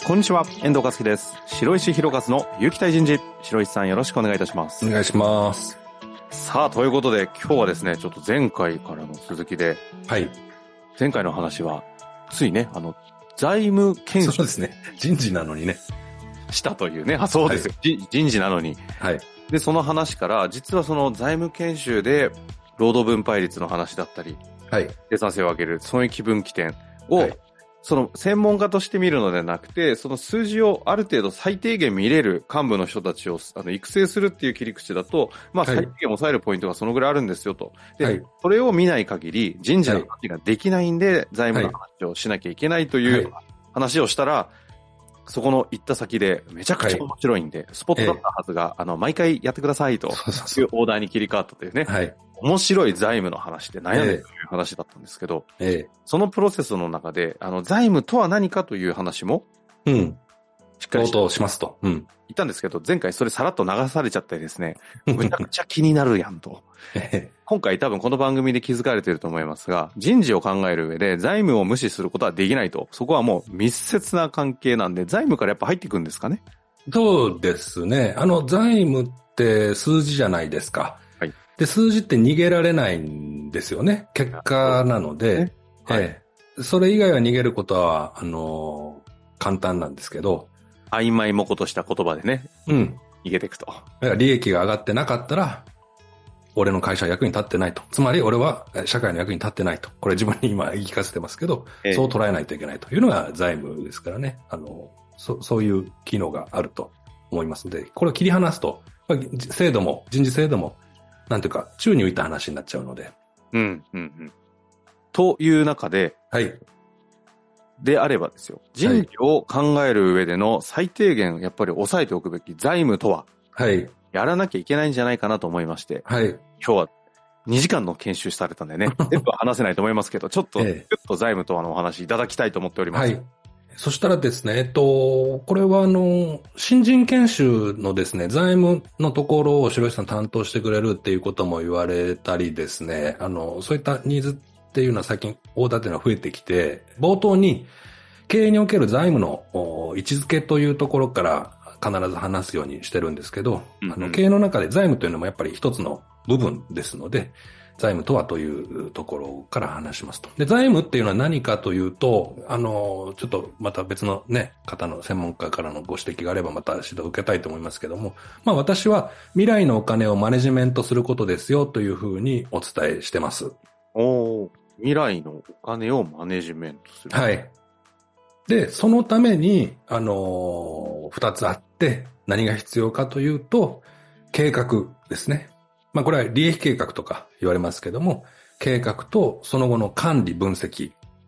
こんにちは、遠藤和樹です。白石弘和の有機体人事。白石さんよろしくお願いいたします。 お願いします。 さあ、ということで今日はですね、ちょっと前回からの続きで、 はい。 前回の話は、ついね、財務研修。 そうですね。人事なのにね。 したというね。あ、そうですよ。はい、人事なのに。 はい。 で、その話から、実はその財務研修で、労働分配率の話だったり、 はい。 生産性を上げる、損益分岐点を、 はい、 その専門家として見るのではなくて、その数字をある程度最低限見れる幹部の人たちを育成するっていう切り口だと、まあ最低限抑えるポイントがそのぐらいあるんですよと。で、はい、それを見ない限り人事の話ができないんで、財務の話をしなきゃいけないという話をしたら、そこの行った先でめちゃくちゃ面白いんで、スポットだったはずが、毎回やってくださいというオーダーに切り替わったというね。はい。面白い財務の話で悩んでるという話だったんですけど、そのプロセスの中で、財務とは何かという話も、しっかり冒頭しますと。 言ったんですけど、前回それさらっと流されちゃってですね、むちゃくちゃ気になるやんと。今回多分この番組で気づかれていると思いますが、人事を考える上で財務を無視することはできないと。そこはもう密接な関係なんで、財務からやっぱ入っていくんですかね。 そうですね。財務って数字じゃないですか。はい。で、数字って逃げられないんですよね。結果なので、はい。それ以外は逃げることは、簡単なんですけど。 曖昧もことした言葉でね。逃げていくと。だから利益が上がってなかったら、俺の会社は役に立ってないと。つまり俺は社会の役に立ってないと。これ自分に今言い聞かせてますけど、そう捉えないといけないというのが財務ですからね。そういう機能があると思いますので、これを切り離すと、制度も、人事制度も、なんていうか、宙に浮いた話になっちゃうので。 という中で、はい。であればですよ。人事を考える上での最低限やっぱり抑えておくべき財務とは、はい。やらなきゃいけないんじゃないかなと思いまして、はい。今日は2時間の研修されたんでね、全部は話せないと思いますけど、ちょっと、ちょっと財務とはのお話いただきたいと思っております。はい。 そしたらですね、これは新人研修のですね、財務のところを白石さん担当してくれるっていうことも言われたりですね、そういったニーズっていうのは最近オーダーっていうのは増えてきて、冒頭に経営における財務の位置づけというところから必ず話すようにしてるんですけど、経営の中で財務というのもやっぱり一つの部分ですので、財務とはというところから話しますと。で、財務っていうのは何かというと、ちょっとまた別のね、方の専門家からのご指摘があればまた指導を受けたいと思いますけども、まあ私は未来のお金をマネジメントすることですよというふうにお伝えしてます。 未来のお金をマネジメントする。 はい。で、そのために、二つあって、何が必要かというと、計画ですね。まあこれは利益計画とか言われますけども、計画とその後の管理分析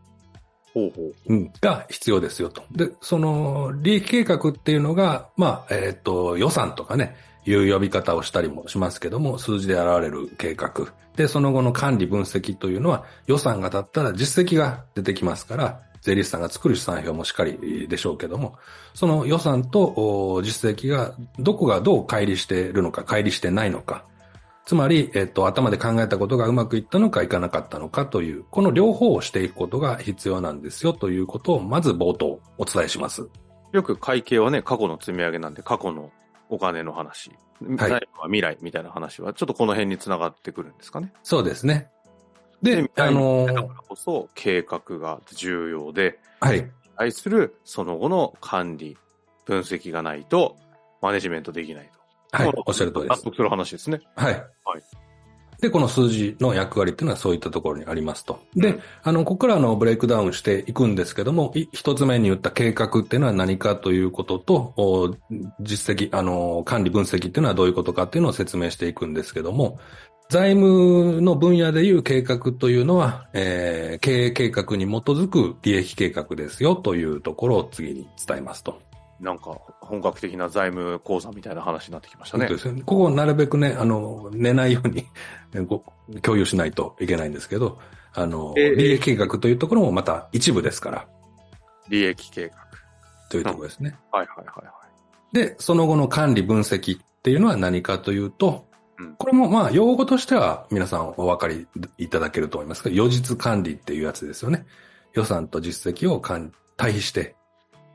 が必要ですよと。で、その利益計画っていうのが、まあ、予算とかね、いう呼び方をしたりもしますけども、数字で現れる計画。で、その後の管理分析というのは、予算が立ったら実績が出てきますから、税理士さんが作る試算表もしっかりでしょうけども、その予算と実績がどこがどう乖離しているのか、乖離してないのか、つまり、頭で考えたことがうまくいったのかいかなかったのかという、この両方をしていくことが必要なんですよということを、まず冒頭お伝えします。 よく会計はね、過去の積み上げなんで、過去のお金の話、財務は未来みたいな話は、ちょっとこの辺に繋がってくるんですかね。 そうですね。で、 だからこそ計画が重要で、はい。対するその後の管理、分析がないと、マネジメントできないと。 はい、おっしゃる通りです。 納得する話ですね。 はい。はい。で、この数字の役割っていうのはそういったところにありますと。で、ここからブレイクダウンしていくんですけども、一つ目に言った計画っていうのは何かということと、実績、管理分析っていうのはどういうことかっていうのを説明していくんですけども、財務の分野でいう計画というのは、経営計画に基づく利益計画ですよというところを次に伝えますと。 なんか本格的な財務講座みたいな話になってきましたね。 そうですね。ここをなるべくね、寝ないように共有しないといけないんですけど、利益計画というところもまた一部ですから。 利益計画。 というところですね。 はいはいはいはい。 で、その後の管理分析っていうのは何かというと、これもまあ用語としては皆さんお分かりいただけると思いますが、予実管理っていうやつですよね。予算と実績を対比して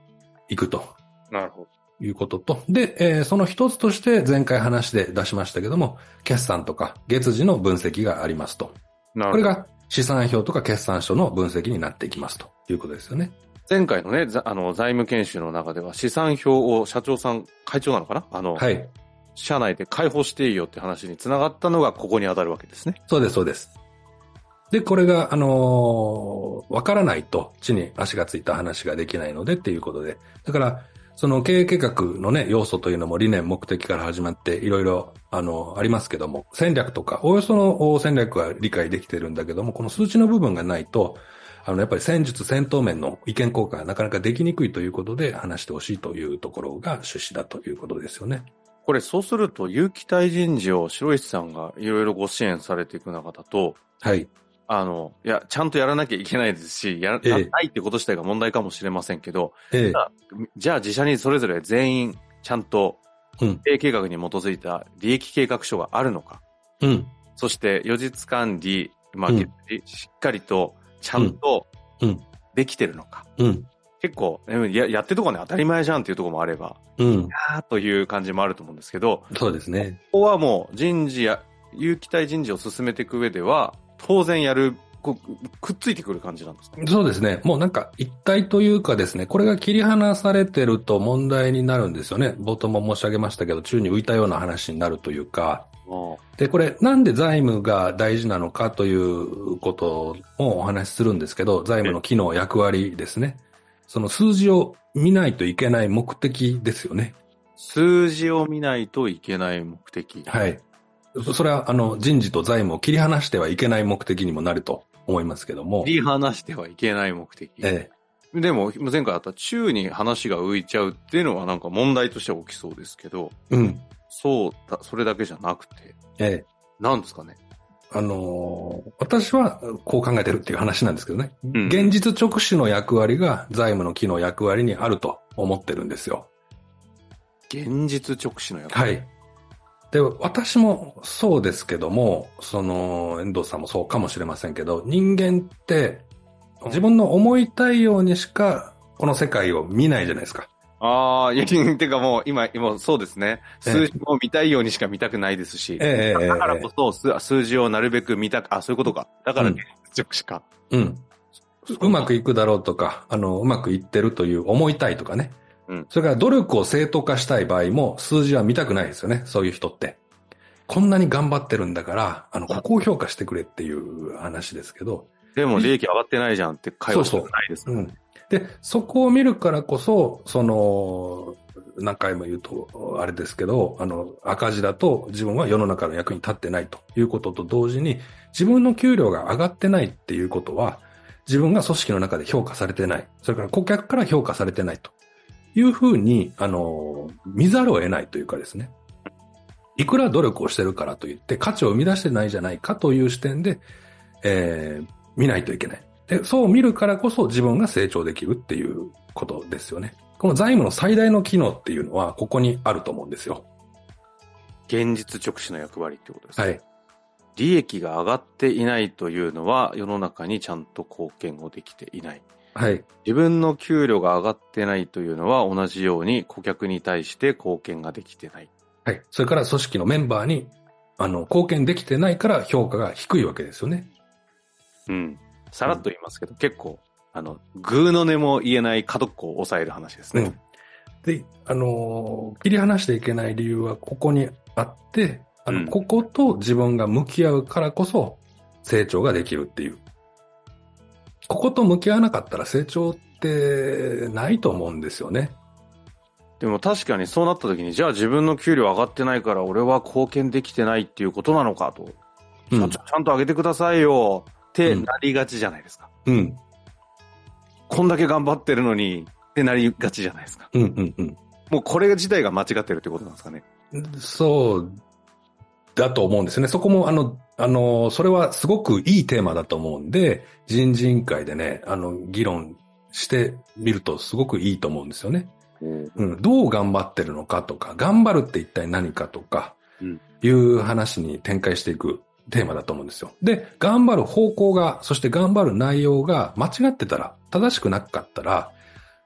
いくと。 なるほど。 いうことと。で、その一つとして前回話で出しましたけども、決算とか月次の分析がありますと。 なるほど。 これが資産表とか決算書の分析になっていきますということですよね。 前回のね、財務研修の中では資産表を社長さん、会長なのかなはい。 社内で開放していいよって話につながったのがここに当たるわけですね。 そうです、そうです。で、これが、わからないと地に足がついた話ができないのでっていうことで。だから、その経営計画のね、要素というのも理念、目的から始まっていろいろ、ありますけども、戦略とか、おおよその戦略は理解できてるんだけども、この数値の部分がないと、やっぱり戦術、戦闘面の意見交換がなかなかできにくいということで話してほしいというところが趣旨だということですよね。 これそうすると、有期待人事を白石さんがいろいろご支援されていく中だと、 はい。 いや、ちゃんとやらなきゃいけないですし、やらないってこと自体が問題かもしれませんけど、じゃあ自社にそれぞれ全員ちゃんと経営計画に基づいた利益計画書があるのか、 うん、 そして予実管理、しっかりとちゃんとできてるのか、結構やってるところね当たり前じゃんっていうところもあれば、いやーという感じもあると思うんですけど、 そうですね。 ここはもう人事や有期待人事を進めていく上では当然くっついてくる感じなんですか？ そうですね。もうなんか一体というかですね、これが切り離されてると問題になるんですよね。冒頭も申し上げましたけど、宙に浮いたような話になるというか。で、これなんで財務が大事なのかということをお話しするんですけど、財務の機能、役割ですね。その数字を見ないといけない目的ですよね。 数字を見ないといけない目的。 はい。それは人事と財務を切り離してはいけない目的にもなると思いますけども。 切り離してはいけない目的。でも前回あった宙に話が浮いちゃうっていうのはなんか問題としては起きそうですけど。それだけじゃなくて。なんですかね。 私はこう考えてるっていう話なんですけどね。現実直視の役割が財務の機能役割にあると思ってるんですよ。 現実直視の役割。 はい。で、私もそうですけども、遠藤さんもそうかもしれませんけど、人間って自分の思いたいようにしかこの世界を見ないじゃないですか。 てかもう今そうですね。数字を見たいようにしか見たくないですし。だからこそ数字をなるべく見たく、そういうことか。だから現実直視か。 うまくいくだろうとか、うまくいってるという思いたいとかね。それから努力を正当化したい場合も数字は見たくないですよね。そういう人って。こんなに頑張ってるんだから、ここを評価してくれっていう話ですけど。 でも利益上がってないじゃんって会話したくないですからね。 で、そこを見るからこそ、何回も言うと、あれですけど、赤字だと自分は世の中の役に立ってないということと同時に、自分の給料が上がってないっていうことは、自分が組織の中で評価されてない。それから顧客から評価されてないというふうに、見ざるを得ないというかですね。いくら努力をしてるからといって価値を生み出してないじゃないかという視点で、見ないといけない。で、そう見るからこそ自分が成長できるっていうことですよね。この財務の最大の機能っていうのはここにあると思うんですよ。 現実直視の役割ってことですか？ はい。 利益が上がっていないというのは世の中にちゃんと貢献をできていない。 はい。 自分の給料が上がってないというのは同じように顧客に対して貢献ができてない。 はい。それから組織のメンバーに貢献できてないから評価が低いわけですよね。 さらっと言いますけど、結構、グーの音も言えない角っこを抑える話ですね。 で、切り離していけない理由はここにあって、ここと自分が向き合うからこそ成長ができるっていう。ここと向き合わなかったら成長ってないと思うんですよね。 でも確かにそうなった時に、じゃあ自分の給料上がってないから俺は貢献できてないっていうことなのかと。ちゃんと上げてくださいよってなりがちじゃないですか。こんだけ頑張ってるのにってなりがちじゃないですか。もうこれ自体が間違ってるってことなんですかね。 そうだと思うんですね。そこもそれはすごくいいテーマだと思うんで、人事委員会でね、議論してみるとすごくいいと思うんですよね。どう頑張ってるのかとか、頑張るって一体何かとか、いう話に展開していくテーマだと思うんですよ。で、頑張る方向が、そして頑張る内容が間違ってたら、正しくなかったら、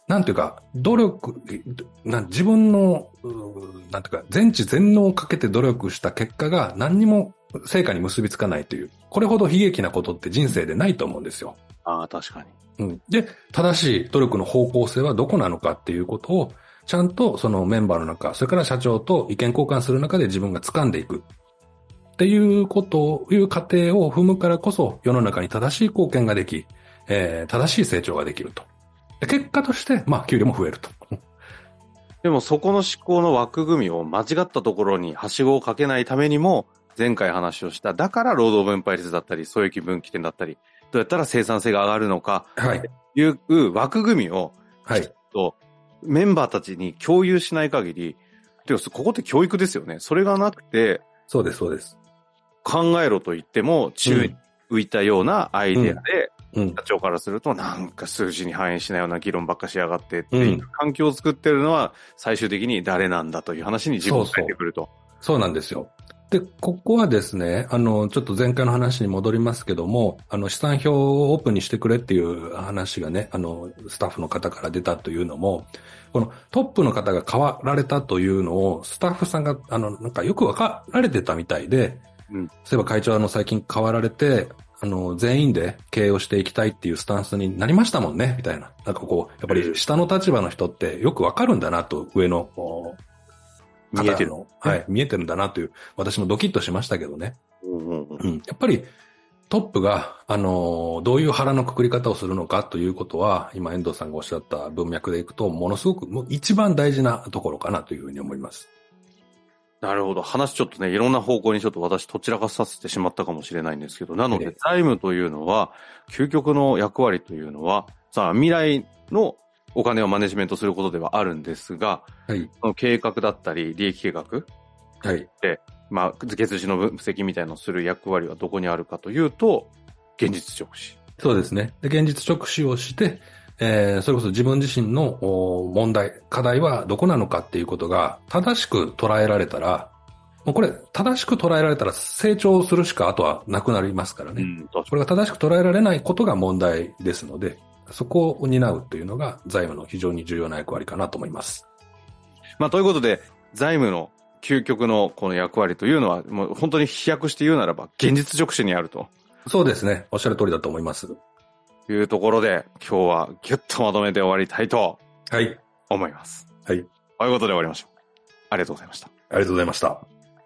なんていうか、自分の、なんていうか、全知全能をかけて努力した結果が何にも成果に結びつかないという、これほど悲劇なことって人生でないと思うんですよ。 ああ、確かに。 うん。で、正しい努力の方向性はどこなのかっていうことを、ちゃんとそのメンバーの中、それから社長と意見交換する中で自分が掴んでいく。っていう過程を踏むからこそ、世の中に正しい貢献ができ、正しい成長ができると。で結果として、給料も増えると。 でもそこの思考の枠組みを間違ったところにはしごをかけないためにも、前回話をした、だから労働分配率だったり、損益分岐点だったり、どうやったら生産性が上がるのか、 はい。 という枠組みを、 はい。 メンバーたちに共有しない限り、ここって教育ですよね。それがなくて、 そうです、そうです。 考えろと言っても、宙に浮いたようなアイデアで、社長からすると、なんか数字に反映しないような議論ばっかしやがってっていう環境を作ってるのは、最終的に誰なんだという話に自分を変えてくると。 そうなんですよ。で、ここはですね、ちょっと前回の話に戻りますけども、試算表をオープンにしてくれっていう話がね、スタッフの方から出たというのも、このトップの方が変わられたというのを、スタッフさんが、なんかよくわかられてたみたいで、そういえば会長最近変わられて、全員で経営をしていきたいっていうスタンスになりましたもんね、みたいな。なんかこう、やっぱり下の立場の人ってよくわかるんだなと、上の、 見えてる。 はい、見えてるんだなという、私もドキッとしましたけどね。やっぱりトップが、どういう腹のくくり方をするのかということは、今遠藤さんがおっしゃった文脈でいくと、ものすごく一番大事なところかなというふうに思います。 なるほど。話ちょっとね、いろんな方向にちょっと私どちらかさせてしまったかもしれないんですけど、なので財務というのは、究極の役割というのは、さあ未来のお金をマネジメントすることではあるんですが、 はい、 その計画だったり、利益計画、 はい、 で、月次の分析みたいなのをする役割はどこにあるかというと、現実直視。 そうですね。で、現実直視をして、それこそ自分自身の問題、課題はどこなのかっていうことが正しく捉えられたら、もうこれ正しく捉えられたら成長するしかあとはなくなりますからね。これが正しく捉えられないことが問題ですので、そこを担うというのが財務の非常に重要な役割かなと思います。 ということで、財務の究極のこの役割というのは、もう本当に飛躍して言うならば、現実直視にあると。 そうですね。おっしゃる通りだと思います。 というところで、今日はギュッとまとめて終わりたいと思います。 はい。 ということで終わりましょう。ありがとうございました。 ありがとうございました。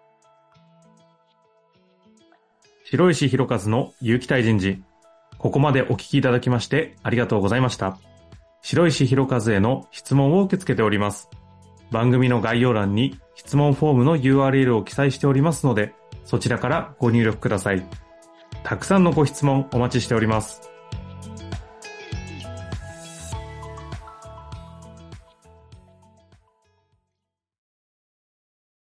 白石弘和の有機体人事。ここまでお聞きいただきましてありがとうございました。白石弘和への質問を受け付けております。番組の概要欄に質問フォームの URL を記載しておりますので、そちらからご入力ください。たくさんのご質問お待ちしております。